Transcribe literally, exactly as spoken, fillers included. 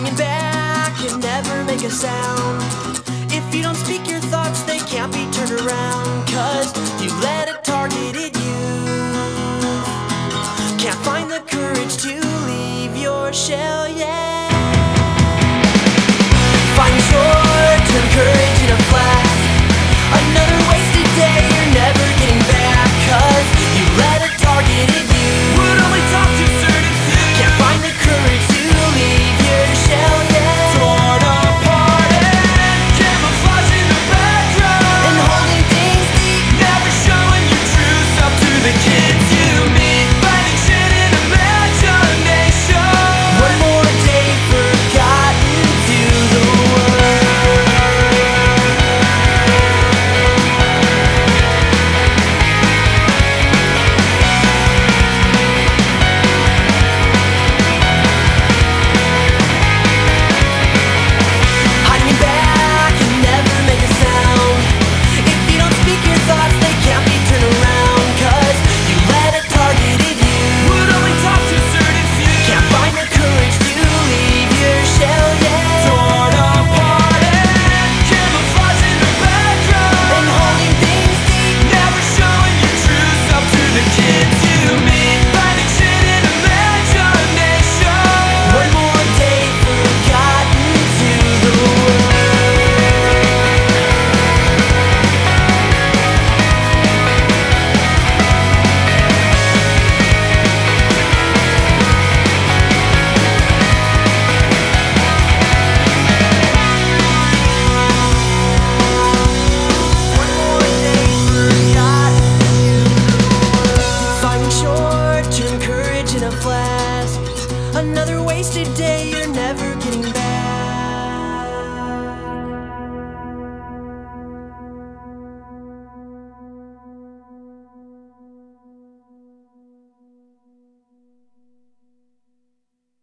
hanging back and never make a sound. If you don't speak your thoughts, they can't be turned around, 'cause you let a targeted youth can't find the courage to leave your shell yet. Find short-term courage in a flash. Another wasted day, you're never getting back, 'cause you let a targeted youth would only talk to certain things. Can't find the courage to leave your shell yet. Torn apart and camouflage in the background, and holding things deep, never showing your true self to the kids you meet. Finding shit in imagination. One more day forgotten to the world. Hiding back and never make a sound. If you don't speak your thoughts, they can't be turned around, 'cause you let a targeted youth would only talk to certain few. Can't find the courage to leave your shell yet. Torn apart and camouflage in the background, and holding things deep, never showing your true self to the kids you meet. Finding shit in imagination. One more day forgotten to the world. Finding short-term courage in a flash. Another wasted day, you're never getting back.